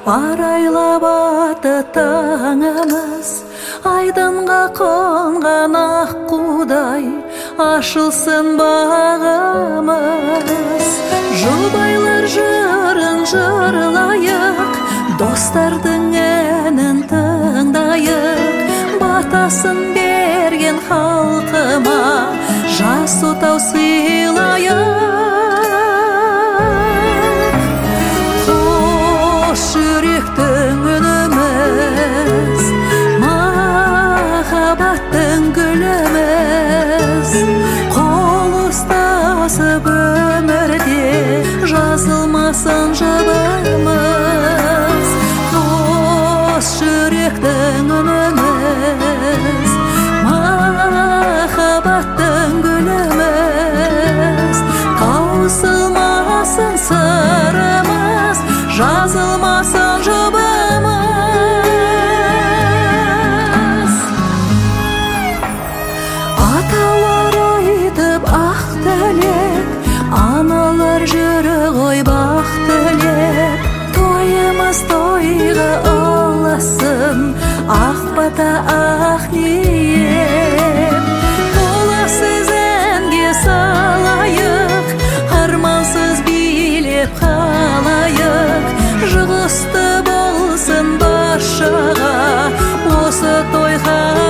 арайлап аты таңымыз, айдынға қонған аққудай ашылсын бағымыз. Жұбайлар жырын жырлайық, достардың әнін тыңдайық, батасын берген халқыма жас отау сыйлайық. Қош жүректің үніміз, махаббаттың гүліміз, қол ұстасып өмірде жазылмасын жұбымыз. Қос жүректің үніміз, махаббаттың гүліміз, таусылмасын сырымыз, жазылмасын жұбымыз. Аталар айтып ақ тілек, аналар жүрі ғой бақ тілек, тойымыз тойға ұласын, ақ бата ақ ниет. Толассыз әнге салайық, армансыз билеп қалайық, жұғысты болсын баршаға осы той